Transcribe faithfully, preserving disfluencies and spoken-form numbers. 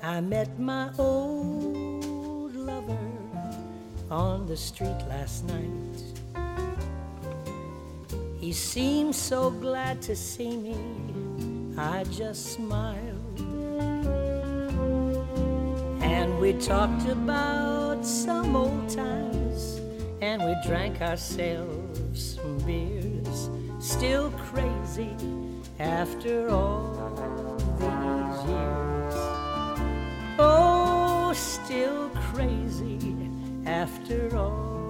I met my old lover on the street last night. He seemed so glad to see me, I just smiled. And we talked about some old times, and we drank ourselves some beers. Still crazy after all these years. Oh, still crazy after all